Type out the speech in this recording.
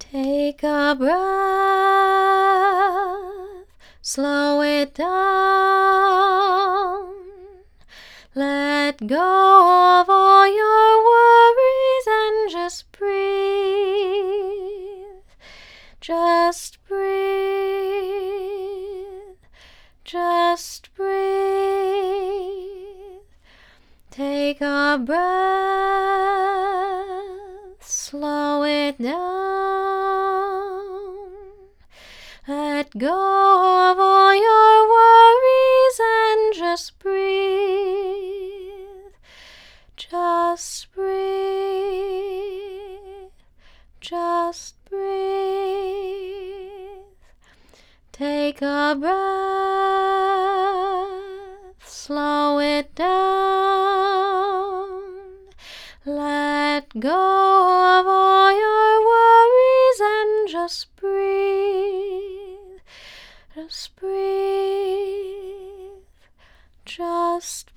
Take a breath, slow it down. Let go of all your worries and just breathe. Just breathe. Just breathe. Take a breath, slow it down. Let go of all your worries and just breathe. Just breathe. Just breathe. Take a breath, slow it down. Let go of all your worries and just breathe. Just breathe. Just